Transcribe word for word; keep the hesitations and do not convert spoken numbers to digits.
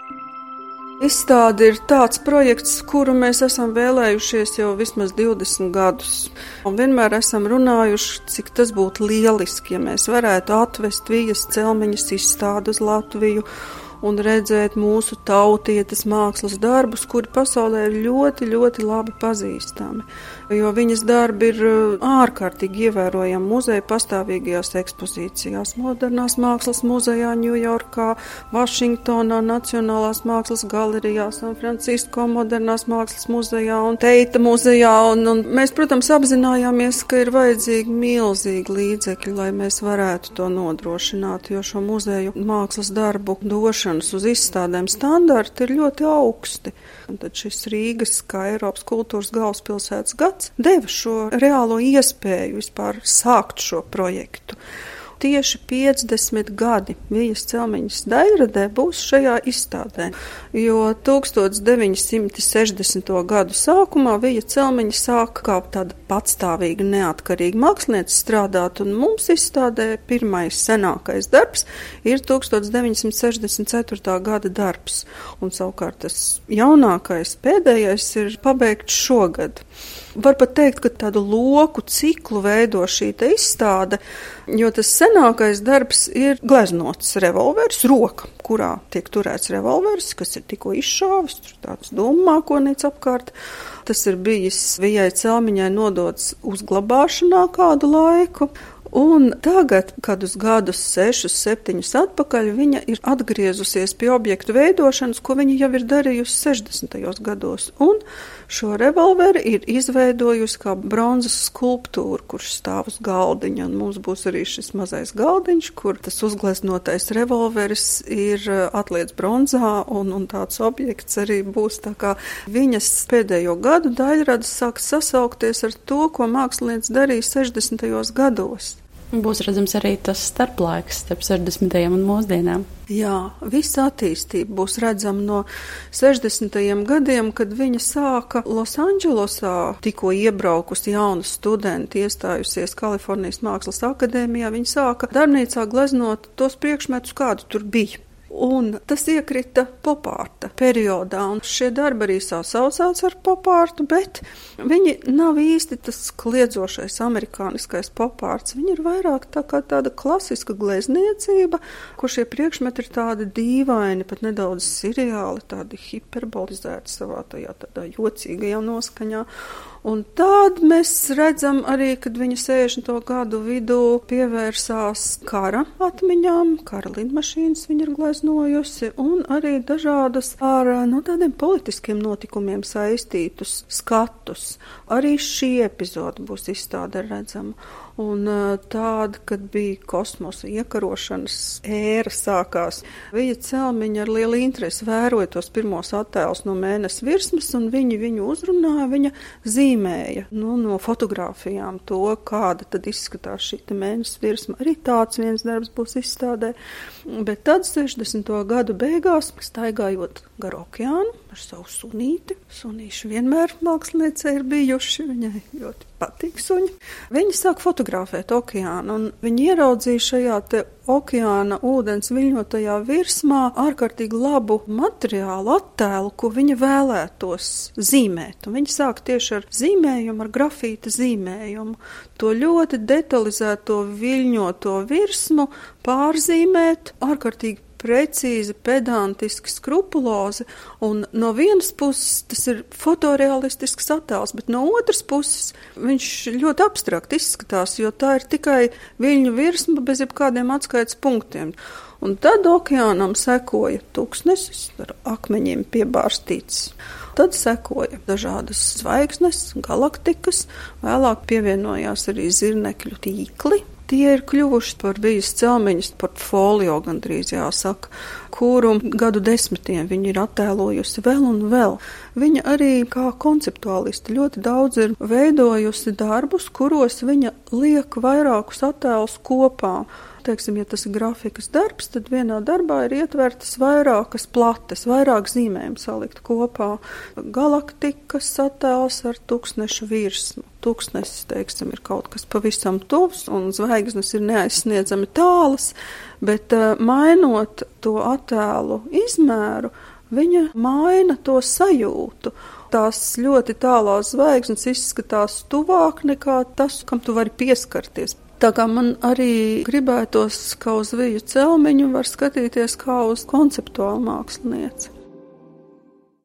Izstāde ir tāds projekts, kuru mēs esam vēlējušies jau vismaz divdesmit gadus. Un vienmēr esam runājuši, cik tas būtu lieliski, ja mēs varētu atvest Vijas Celmiņas izstādi uz Latviju un redzēt mūsu tautietes mākslas darbus, kuri pasaulē ir ļoti, ļoti labi pazīstami. Jo viņas darbi ir ārkārtīgi ievērojami muzeja pastāvīgajās ekspozīcijās. Modernās mākslas muzejā Ņujorkā, Vašingtonā, Nacionālās mākslas galerijā, San Francisko modernās mākslas muzejā un Teita muzejā. Un, un mēs, protams, apzinājāmies, ka ir vajadzīgi milzīgi līdzekļi, lai mēs varētu to nodrošināt, jo šo muzeju mākslas darbu došanas uz izstādēm standarti ir ļoti augsti. Un tad šis Rīgas kā Eiropas kultūras galvaspilsētas gads deva šo reālo iespēju vispār sākt šo projektu. Tieši piecdesmit gadi Vijas Celmiņas daļradē būs šajā izstādē, jo tūkstoš deviņi simti sešdesmito gadu sākumā Vija Celmiņa sāka kā tāda patstāvīga neatkarīga mākslinieca strādāt, un mums izstādē pirmais senākais darbs ir tūkstoš deviņi simti sešdesmit ceturtā gada darbs, un savukārt tas jaunākais, pēdējais ir pabeigts šogad. Var pat teikt, ka tādu loku ciklu veido šī te izstāde, jo tas senākais darbs ir gleznots revolvers, roka, kurā tiek turēts revolvers, kas ir tikko izšāvis, tur tāds dūmu mākonīts apkārt. Tas ir bijis Vijai Celmiņai nodots uzglabāšanā kādu laiku. Un tagad, kad uz gadus sešus, septiņus atpakaļ, viņa ir atgriezusies pie objektu veidošanas, ko viņa jau ir darījusi sešdesmitajos gados. Un šo revolveri ir izveidojusi kā bronzas skulptūru, kurš stāv uz galdiņa. Un mums būs arī šis mazais galdiņš, kur tas uzgleznotais revolveris ir atliets bronzā, un, un tāds objekts arī būs. Tā kā viņas pēdējo gadu daļradas sāk sasaukties ar to, ko mākslinieks darīja sešdesmitajos gados. Būs redzams arī tas starplaiks starp sešdesmitajiem un mūsdienām. Jā, visa attīstība būs redzama no sešdesmitajiem gadiem, kad viņa sāka Losandželosā, tikko iebraukusi jauna studenta, iestājusies Kalifornijas Mākslas akadēmijā. Viņa sāka darbnīcā gleznot tos priekšmetus, kādu tur bija. Un tas iekrita popārta periodā, un šie darbi arī sasaucās ar popārtu, bet viņi nav īsti tas kliedzošais amerikāniskais popārts. Viņi ir vairāk tā kā tāda klasiska glezniecība, kur šie priekšmeti ir tādi dīvaini, pat nedaudz seriāli, tādi hiperbolizēti savā tajā tādā jocīgajā noskaņā. Un tād mēs redzam arī, kad viņa sešdesmito gadu vidū pievērsās kara atmiņām, kara lidmašīnas viņa ir gleznojusi, un arī dažādas ar no tādiem politiskiem notikumiem saistītus skatus. Arī šī epizode būs izstāde redzama. Un tāda, kad bija kosmosa iekarošanas ēra sākās, Vija Celmiņa ar lielu interesi vēroja tos pirmos attēlus no mēness virsmas, un viņi viņu uzrunāja, viņa zīmēja nu, no fotogrāfijām to, kāda tad izskatās šī mēness virsma. Arī tāds viens darbs būs izstādē. Bet tad sešdesmito gadu beigās, staigājot gar okeānu ar savu sunīti, sunīši vienmēr māksliniecei ir bijuši, viņai ļoti patīk suņi. Viņi sāk fotografēt okeānu, un viņi ieraudzīja šajā te okeāna ūdens viļņotajā virsmā ārkārtīgi labu materiālu attēlu, ko viņa vēlētos zīmēt. Un viņi sāk tieši ar zīmējumu, ar grafīta zīmējumu, to ļoti detalizēto viļņoto virsmu pārzīmēt ārkārtīgi precīzi, pedantiski, skrupulozi, un no vienas puses tas ir fotorealistisks attēls, bet no otras puses viņš ļoti abstrakt izskatās, jo tā ir tikai viļņu virsma bez jebkādiem atskaites punktiem. Un tad okeānam sekoja tuksnesis ar akmeņiem piebārstīts. Tad sekoja dažādas zvaigznes, galaktikas, vēlāk pievienojās arī zirnekļu tīkli. Tie ir kļuvuši par Vijas Celmiņas portfolio, gandrīz jāsaka, kuru gadu desmitiem viņa ir attēlojusi vēl un vēl. Viņa arī kā konceptuālisti ļoti daudz ir veidojusi darbus, kuros viņa liek vairākus attēlus kopā. Teiksim, ja tas ir grafikas darbs, tad vienā darbā ir ietvertas vairākas plates, vairāk zīmējumu salikt kopā. Galaktikas attēls ar tuksnešu virsmu. Tuksnesis, teiksim, ir kaut kas pavisam tuvs, un zvaigznes ir neaizsniedzami tālas, bet mainot to attēlu izmēru, viņa maina to sajūtu. Tās ļoti tālās zvaigznes izskatās tuvāk nekā tas, kam tu vari pieskarties. Tā kā man arī gribētos, ka uz Viju Celmiņu var skatīties kā uz konceptuālu mākslinieci.